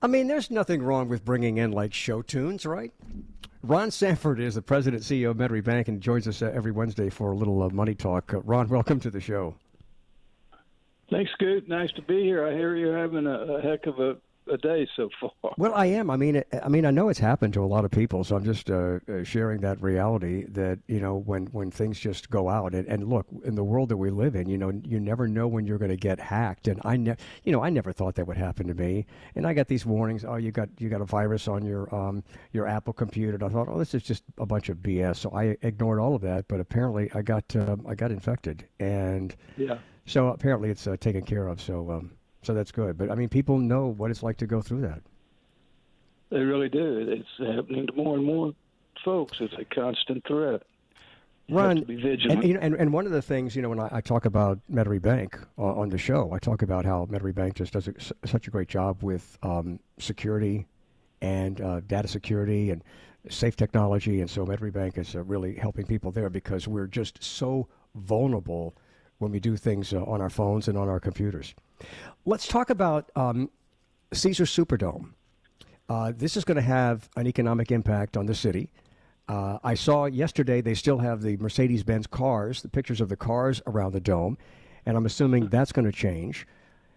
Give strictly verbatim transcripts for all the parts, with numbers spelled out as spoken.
I mean, there's nothing wrong with bringing in like show tunes, right? Ron Sanford is the president and C E O of Metairie Bank and joins us uh, every Wednesday for a little uh, money talk. Uh, Ron, welcome to the show. Thanks, Scoot. Nice to be here. I hear you're having a, a heck of a, a day so far. Well, I am. I mean, it, I mean, I know it's happened to a lot of people, so I'm just uh, uh, sharing that reality that, you know, when, when things just go out. And, and look, in the world that we live in, you know, you never know when you're going to get hacked. And I, ne- you know, I never thought that would happen to me. And I got these warnings. Oh, you got you got a virus on your um your Apple computer. And I thought, oh, this is just a bunch of B S. So I ignored all of that. But apparently, I got uh, I got infected, and yeah. So apparently, it's uh, taken care of. So um, so that's good. But I mean, people know what it's like to go through that. They really do. It's happening to more and more folks. It's a constant threat. You Ron, have to be vigilant. And, you know, and, and one of the things, you know, when I, I talk about Metairie Bank uh, on the show, I talk about how Metairie Bank just does a, such a great job with um, security and uh, data security and safe technology. And so Metairie Bank is uh, really helping people there because we're just so vulnerable when we do things uh, on our phones and on our computers. Let's talk about um, Caesars Superdome. Uh, this is going to have an economic impact on the city. Uh, I saw yesterday they still have the Mercedes-Benz cars, the pictures of the cars around the dome, and I'm assuming that's going to change.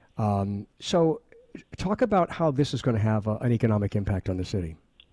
Um, so talk about how this is going to have a, an economic impact on the city.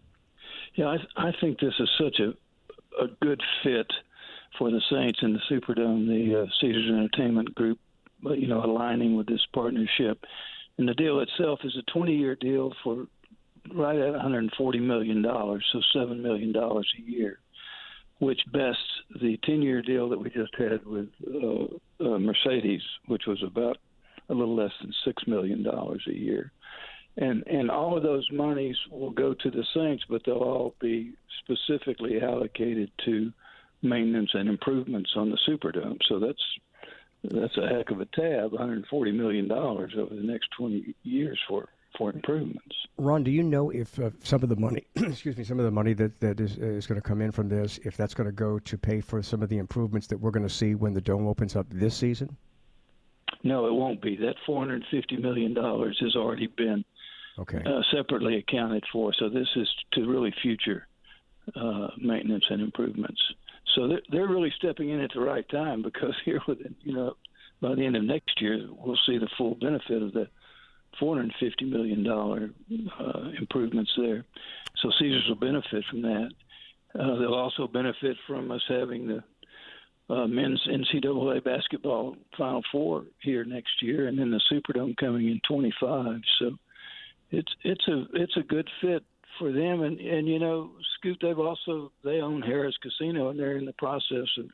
Yeah, I, I think this is such a, a good fit for the Saints and the Superdome, the uh, Caesars Entertainment Group, you know, aligning with this partnership. And the deal itself is a twenty-year deal for right at one hundred forty million dollars, so seven million dollars a year, which bests the ten-year deal that we just had with uh, uh, Mercedes, which was about a little less than six million dollars a year. And and all of those monies will go to the Saints, but they'll all be specifically allocated to maintenance and improvements on the Superdome. So that's that's a heck of a tab, one hundred forty million dollars over the next twenty years for, for improvements. Ron, do you know if uh, some of the money, excuse me, some of the money that, that is, is going to come in from this, if that's going to go to pay for some of the improvements that we're going to see when the Dome opens up this season? No, it won't be. That four hundred fifty million dollars has already been okay. uh, separately accounted for. So this is to really future uh, maintenance and improvements. So they're, they're really stepping in at the right time because here, within, you know, by the end of next year, we'll see the full benefit of the four hundred fifty million dollars uh, improvements there. So Caesars will benefit from that. Uh, they'll also benefit from us having the uh, men's N C double A basketball Final Four here next year, and then the Superdome coming in twenty-five. So it's it's a it's a good fit for them, and, and you know, Scoot, they've also they own Harrah's Casino, and they're in the process of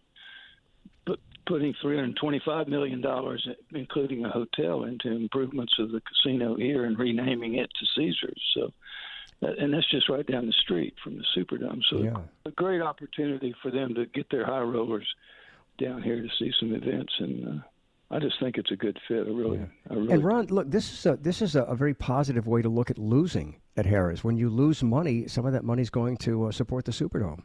put, putting three hundred twenty-five million dollars, including a hotel, into improvements of the casino here and renaming it to Caesars. So, and that's just right down the street from the Superdome. So, yeah. a great opportunity for them to get their high rollers down here to see some events, and uh, I just think it's a good fit. I really, yeah. I really. And Ron, look, this is a this is a, a very positive way to look at losing at Harrah's. When you lose money, some of that money is going to uh, support the Superdome.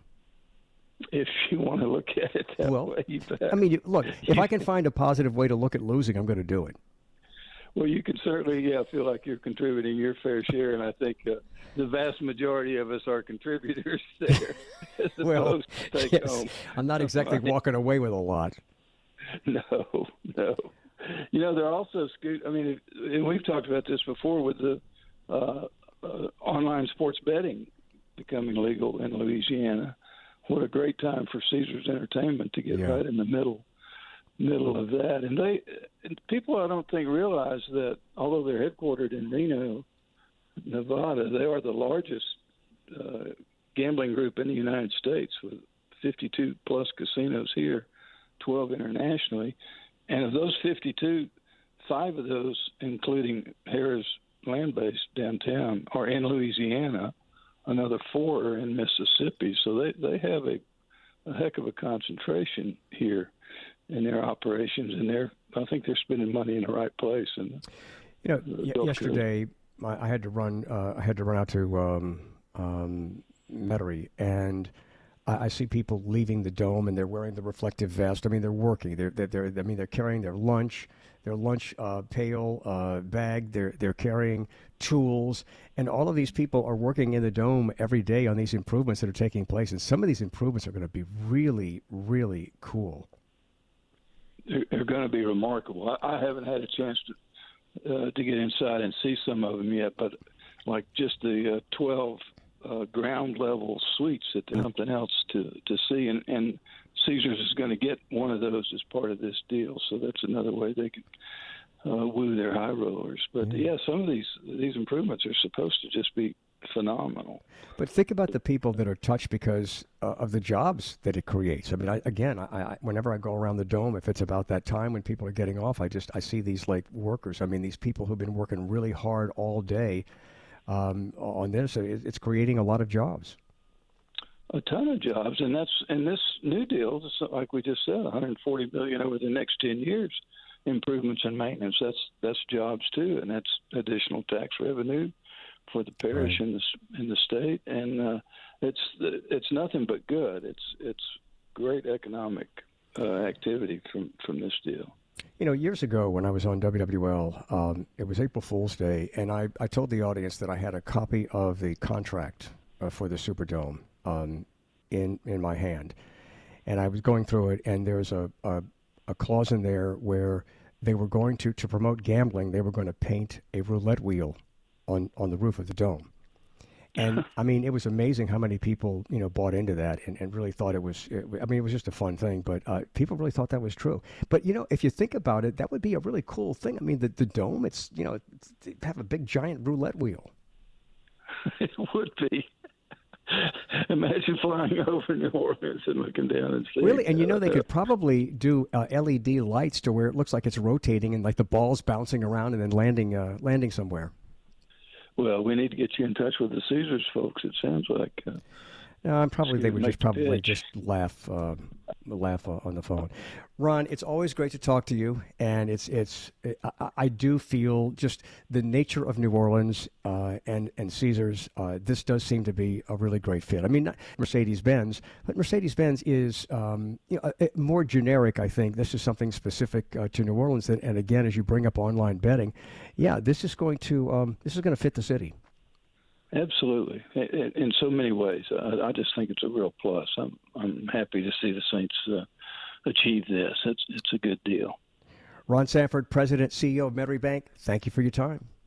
If you want to look at it that well, way, you bet. I mean, you, look, if I can find a positive way to look at losing, I'm going to do it. Well, you can certainly, yeah, feel like you're contributing your fair share, and I think uh, the vast majority of us are contributors there. As well, to take yes, home. I'm not exactly walking away with a lot. No, no. You know, they're also, I mean, and we've talked about this before with the uh, uh, online sports betting becoming legal in Louisiana. What a great time for Caesars Entertainment to get yeah. right in the middle middle of that. And they and people, I don't think, realize that although they're headquartered in Reno, Nevada, they are the largest uh, gambling group in the United States with fifty-two plus casinos here, twelve internationally. And of those fifty-two, five of those, including Harrah's land base downtown, are in Louisiana. Another four are in Mississippi. So they, they have a, a heck of a concentration here in their operations, and they're I think they're spending money in the right place. And you know, y- yesterday I, I had to run. Uh, I had to run out to um, um, Metairie, and I, I see people leaving the dome, and they're wearing the reflective vest. I mean, they're working. They're, they're, they're I mean, they're carrying their lunch. their lunch uh, pail, uh, bag. They're they're carrying tools, and all of these people are working in the Dome every day on these improvements that are taking place. And some of these improvements are going to be really, really cool. They're, they're going to be remarkable. I, I haven't had a chance to uh, to get inside and see some of them yet, but like just the uh, twelve uh, ground level suites, that there's something else to to see, and and Caesars is going to get one of those as part of this deal, so that's another way they can uh, woo their high rollers. But Mm. yeah, some of these these improvements are supposed to just be phenomenal. But think about the people that are touched because uh, of the jobs that it creates. I mean, I, again, I, I, whenever I go around the Dome, if it's about that time when people are getting off, I just I see these like workers. I mean, these people who've been working really hard all day um, on this. It, it's creating a lot of jobs. A ton of jobs, and that's and this new deal, like we just said, one hundred forty billion dollars over the next ten years. Improvements in maintenance. That's that's jobs too, and that's additional tax revenue for the parish Right. and the in the state, and uh, it's it's nothing but good. It's it's great economic uh, activity from from this deal. You know, years ago when I was on W W L, um, it was April Fool's Day, and I, I told the audience that I had a copy of the contract uh, for the Superdome um, in in my hand, and I was going through it, and there's a, a a clause in there where they were going to to promote gambling. They were going to paint a roulette wheel on on the roof of the Dome. And I mean, it was amazing how many people, you know, bought into that and, and really thought it was, it, I mean, it was just a fun thing, but uh, people really thought that was true. But, you know, if you think about it, that would be a really cool thing. I mean, the, the Dome, it's, you know, it's, have a big giant roulette wheel. It would be. Imagine flying over New Orleans and looking down and seeing. Really? And, you know, they uh, could probably do uh, L E D lights to where it looks like it's rotating and like the ball's bouncing around and then landing, uh, landing somewhere. Well, we need to get you in touch with the Caesars folks. It sounds like. Uh, No, I'm probably So they you would make just the probably pitch. just laugh, uh, laugh uh, on the phone. Ron, it's always great to talk to you, and it's it's I, I do feel just the nature of New Orleans uh, and and Caesars. Uh, this does seem to be a really great fit. I mean, not Mercedes Benz, but Mercedes Benz is um, you know uh, more generic. I think this is something specific uh, to New Orleans, and, and again, as you bring up online betting, yeah, this is going to um, this is going to fit the city. Absolutely, in, in so many ways. I, I just think it's a real plus. I'm I'm happy to see the Saints uh, achieve this. It's it's a good deal. Ron Sanford, President, C E O of Metairie Bank. Thank you for your time.